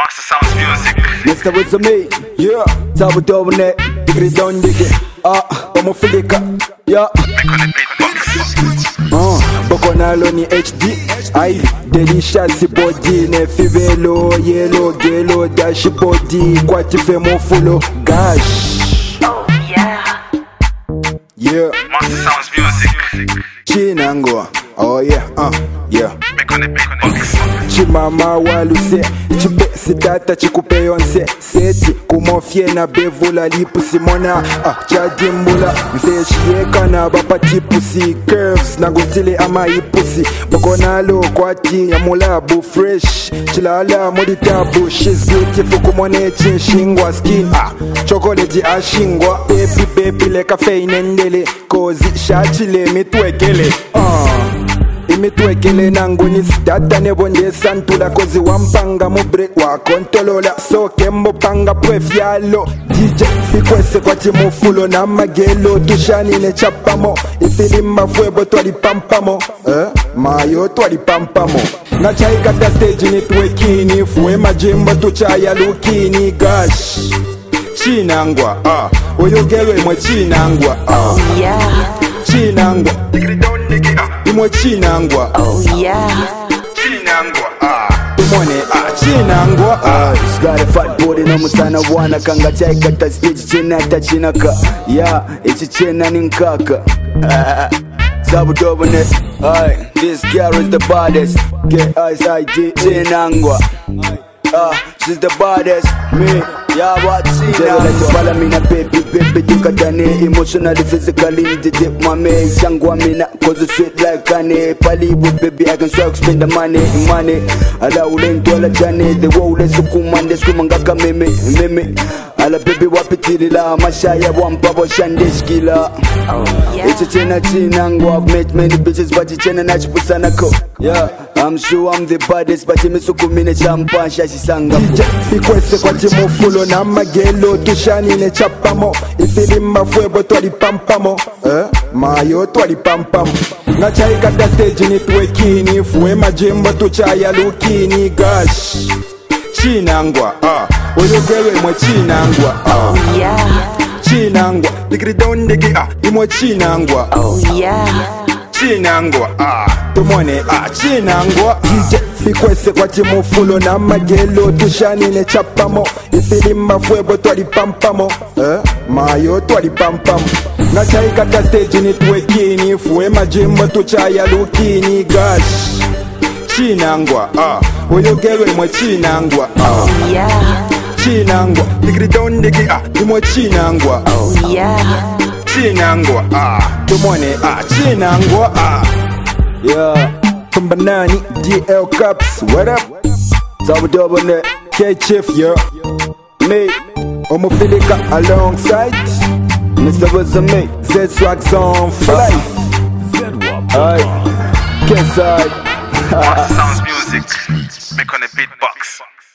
Master Sounds Music. Mr. With me, yeah. Tabu double net, diggy down diggy. Homofilica, yeah. Make on the beatbox. Bokonalo ni HD. Aye, delicious body ne fivelo, yellow, gelo, dash body. Kwati femo fulo, gosh. Oh yeah. Yeah. Master Sounds Music. Chinangwa, oh yeah, yeah. Make on the beatbox. Chimama waluse, chipe sitata chikupe yonse. Seti kumofye na bevula lipusi mona. Chadimbula, mse shieka na bapati pusi. Curves na gutile ama ipusi. Bokonalo kwati ya mulabu fresh. Chilala moditabu, she's beautiful kumone chinshingwa skin. Chocolate ashingwa, baby like a feinendele. Kozi shachile mitwekele. Imitwekele nanguni sidata nebonde santula kozi wampanga mu break wa kontolola soke mbopanga pwefyalo DJ fikwese kwati mufulo na magelo tushanile chapamo ifilimba fuebo twali pampamo mayo twali pampamo na chaikata stage ni twekini fuwe majimbo tuchaya lukini gosh Chinangwa oyogelwe mwe Chinangwa Yeah. Chinangwa imwe Chinangwa Oh yeah. Chinangwa. Umone Chinangwa It's got a fat body no musana wana kanga chaika ta stage chena ta chinaka Yeah, ichi chena ninkaka Sabu dobone This girl is the baddest K-I-S-I-D Chinangwa she's the baddest Me Yeah, what Chinangwa Follow me na baby Dukatane emotionally, physically Did my man Changwa mina Cause it's sweet like honey Palibu baby I can so spend the money Ala ulentola jane The wole sukumande Skumangaka meme Ala baby wapitilila Mashaya wampabo shandeshkila It's a chena Chinangwa I've met many bitches But it's chena nachipusana ko Yeah, I'm sure I'm the baddest But imisukumine champa Shashisanga DJ fikwese kwa timufulo na magelo Tushanine chapamo Ifilimba fuebo twali pampamo Mayo twali pampamo na chaikata stage ni twekini fuwe majimbo tuchaya lukini gosh Chinangwa oyogelwe mwe Chinangwa Yeah. Chinangwa digri down digi imwe Chinangwa Oh yeah. Chinangwa. tumone Chinangwa DJ fikwese kwa timufulo na magelo tushanine chapamo ifilimba fuebo twali pampamo mayo twali pampamo na chaikata stage ni twekini fuwe majimbo tuchaya lukini gosh Chinangwa oyogelwe mwe Chinangwa Yeah. Chinangwa digri down digi imwe Chinangwa Oh yeah. Chinangwa. tumone Chinangwa Yeah Kumbanani DL Cups what up Sabu double net K-Chief yeah Me Homofilica alongside Mr. Wazame Z-Swag Zone for life K-Side Master Sounds Music. Make on the beatbox.